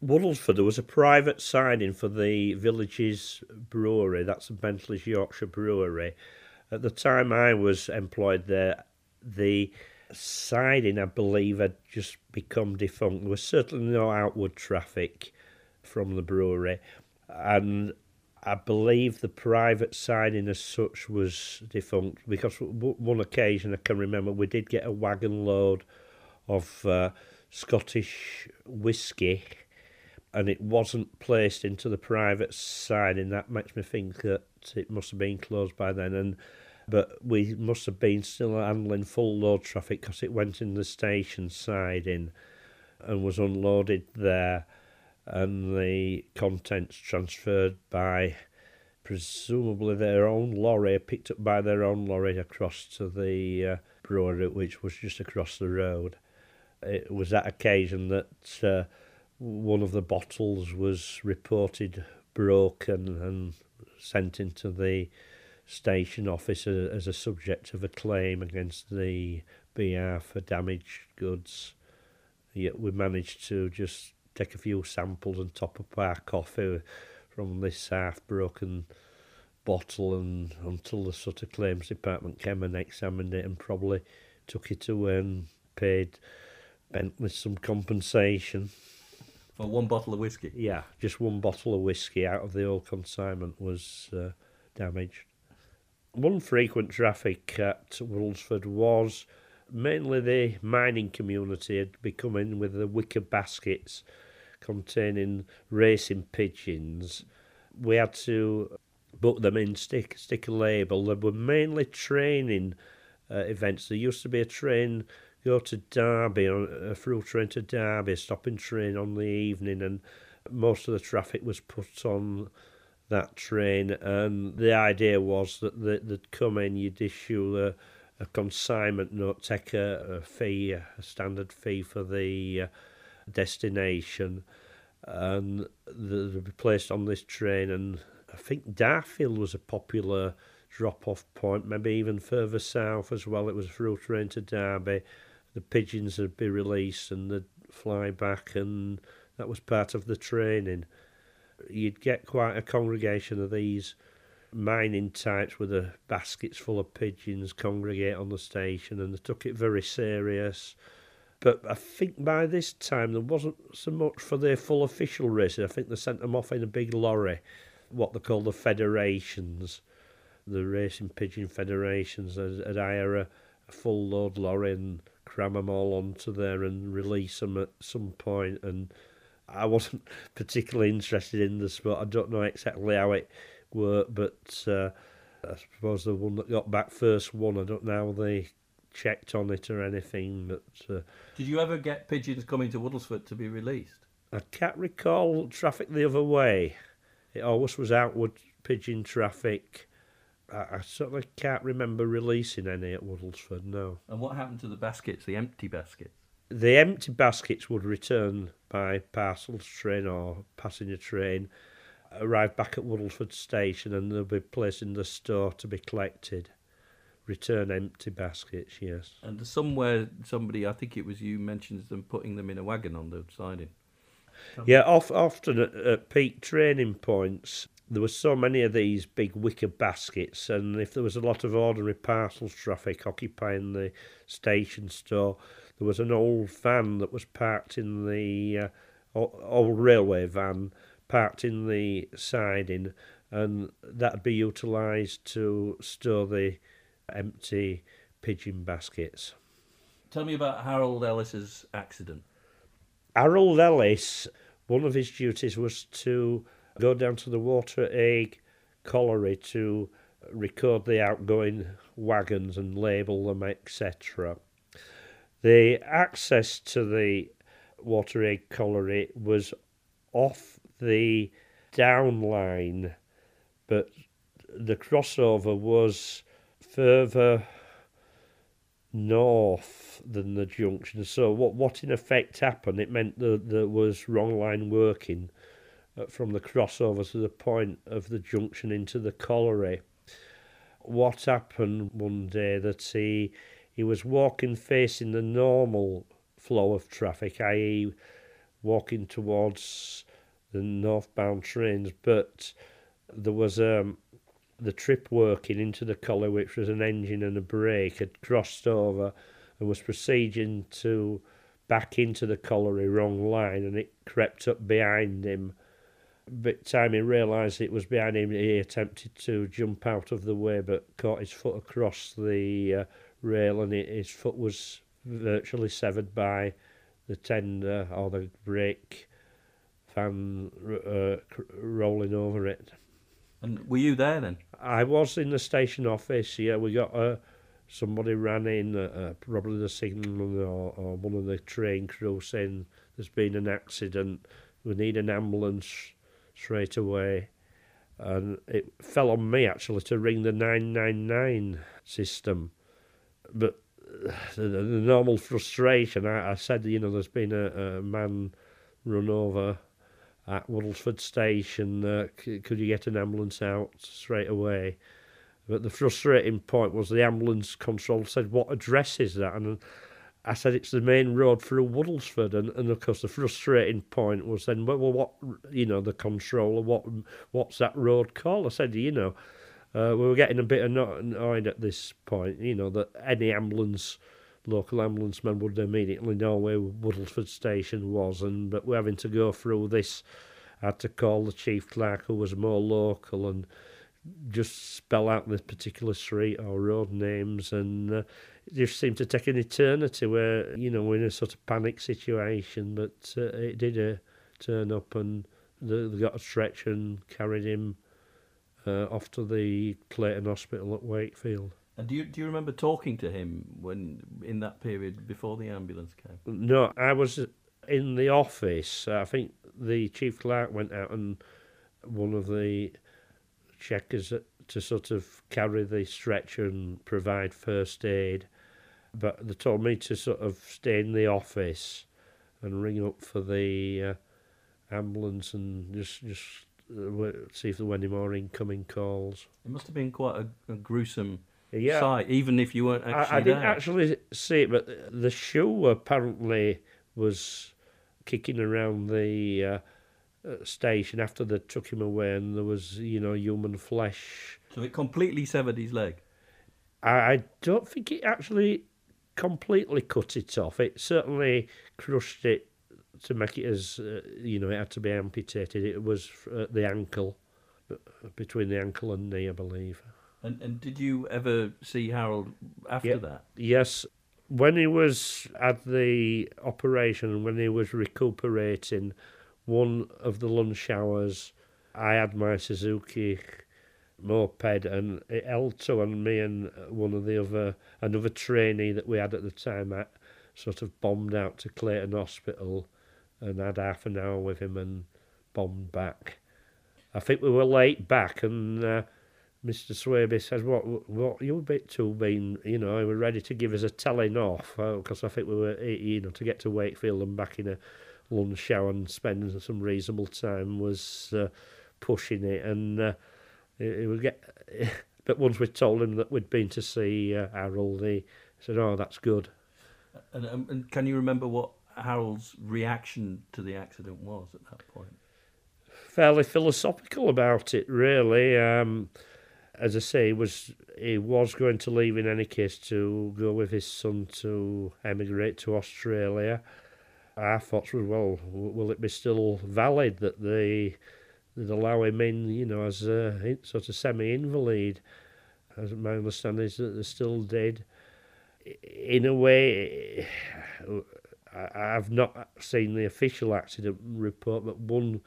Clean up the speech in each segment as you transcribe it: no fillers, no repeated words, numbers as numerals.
Woodlesford, there was a private siding for the village's brewery, that's the Bentley's Yorkshire Brewery. At the time I was employed there, the siding, I believe, had just become defunct. There was certainly no outward traffic from the brewery, and I believe the private siding as such was defunct because one occasion I can remember we did get a wagon load of Scottish whisky, and it wasn't placed into the private siding. That makes me think that it must have been closed by then, but we must have been still handling full load traffic because it went in the station siding and was unloaded there, and the contents transferred by presumably their own lorry, picked up by their own lorry across to the brewery, which was just across the road. It was that occasion that one of the bottles was reported broken and sent into the station office as a subject of a claim against the BR for damaged goods. Yet we managed to just take a few samples and top up our coffee from this half-broken bottle, and until the sort of claims department came and examined it and probably took it away and paid Bentley some compensation. For one bottle of whiskey? Yeah, just one bottle of whiskey out of the whole consignment was damaged. One frequent traffic at Woodlesford was mainly the mining community had become in with the wicker baskets containing racing pigeons. We had to book them in, stick a label. They were mainly training events. There used to be a train go to Derby, a through train to Derby, stopping train on the evening, and most of the traffic was put on that train. And the idea was that they'd come in, you'd issue a consignment note, take a fee, a standard fee for the destination, and they'd be placed on this train. And I think Darfield was a popular drop-off point, maybe even further south as well. It was a through train to Derby. The pigeons would be released and they'd fly back, and that was part of the training. You'd get quite a congregation of these mining types with the baskets full of pigeons congregate on the station, and they took it very serious. But I think by this time there wasn't so much for their full official races. I think they sent them off in a big lorry, what they call the federations. The racing pigeon federations would hire a full load lorry and cram them all onto there and release them at some point. And I wasn't particularly interested in the sport. I don't know exactly how it worked, but I suppose the one that got back first won. I don't know how they checked on it or anything. But did you ever get pigeons coming to Woodlesford to be released? I can't recall traffic the other way. It always was outward pigeon traffic. I certainly can't remember releasing any at Woodlesford, no. And what happened to the baskets, the empty baskets? The empty baskets would return by parcels train or passenger train, arrive back at Woodlesford station, and they'll be placed in the store to be collected. Return empty baskets, yes. And somewhere somebody, I think it was you, mentions them putting them in a wagon on the siding. Yeah, often at peak training points, there were so many of these big wicker baskets, and if there was a lot of ordinary parcels traffic occupying the station store, there was an old van that was parked in the old railway van parked in the siding, and that'd be utilised to store the empty pigeon baskets. Tell me about Harold Ellis's accident. Harold Ellis, one of his duties was to go down to the Water Egg colliery to record the outgoing wagons and label them, etc. The access to the Water Egg colliery was off the down line, but the crossover was further north than the junction. So what in effect happened, it meant that there was wrong line working from the crossover to the point of the junction into the colliery. What happened one day that he was walking facing the normal flow of traffic, i.e. walking towards the northbound trains, but there was the trip working into the collar, which was an engine and a brake, had crossed over and was proceeding to back into the colliery wrong line, and it crept up behind him. By the time he realised it was behind him, he attempted to jump out of the way, but caught his foot across the rail, and his foot was virtually severed by the tender or the brake fan rolling over it. And were you there then? I was in the station office. Yeah, we got somebody ran in, probably the signalman or one of the train crew, saying there's been an accident. We need an ambulance straight away. And it fell on me actually to ring the 999 system. But the normal frustration, I said, there's been a man run over at Woodlesford Station. Could you get an ambulance out straight away? But the frustrating point was the ambulance control said, what address is that? And I said, it's the main road through Woodlesford. And of course, the frustrating point was then, well, what, the controller, what's that road called? I said, we were getting a bit annoyed at this point, that any local ambulance man would immediately know where Woodlesford Station was. But we're having to go through this. I had to call the chief clerk, who was more local, and just spell out the particular street or road names, and it just seemed to take an eternity where, we're in a sort of panic situation, but it did turn up, and they got a stretcher and carried him off to the Clayton Hospital at Wakefield. And do you remember talking to him when in that period before the ambulance came? No, I was in the office. I think the chief clerk went out, and one of the checkers to sort of carry the stretcher and provide first aid, but they told me to sort of stay in the office and ring up for the ambulance and just see if there were any more incoming calls. It must have been quite a gruesome sight, even if you weren't actually I didn't there. actually see it, but the shoe apparently was kicking around the station after they took him away, and there was, human flesh. So it completely severed his leg? I don't think it actually completely cut it off. It certainly crushed it to make it as, it had to be amputated. It was at the ankle, between the ankle and knee, I believe. And did you ever see Harold after that? Yes. When he was at the operation, when he was recuperating, one of the lunch hours, I had my Suzuki moped, and it held to, and me and another trainee that we had at the time, I sort of bombed out to Clayton Hospital and had half an hour with him and bombed back. I think we were late back, and Mr. Swaby says, what, you a bit too mean, he was ready to give us a telling off, because I think we were, to get to Wakefield and back in a lunch hour and spend some reasonable time was pushing it, and it would get. But once we told him that we'd been to see Harold, he said, "Oh, that's good." And can you remember what Harold's reaction to the accident was at that point? Fairly philosophical about it, really. As I say, he was going to leave in any case to go with his son to emigrate to Australia. Our thoughts were, well, will it be still valid that they'd allow him in, as a sort of semi-invalid? As my understanding is that they still did. In a way, I've not seen the official accident report, but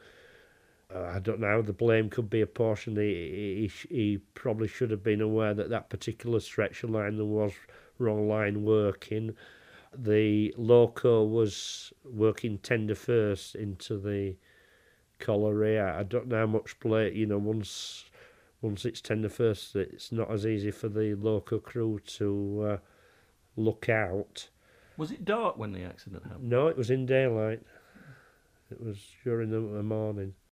I don't know how the blame could be apportioned. He probably should have been aware that particular stretcher line, there was wrong line working. The loco was working tender first into the colliery. I don't know how much play, once it's tender first, it's not as easy for the loco crew to look out. Was it dark when the accident happened? No, it was in daylight. It was during the morning.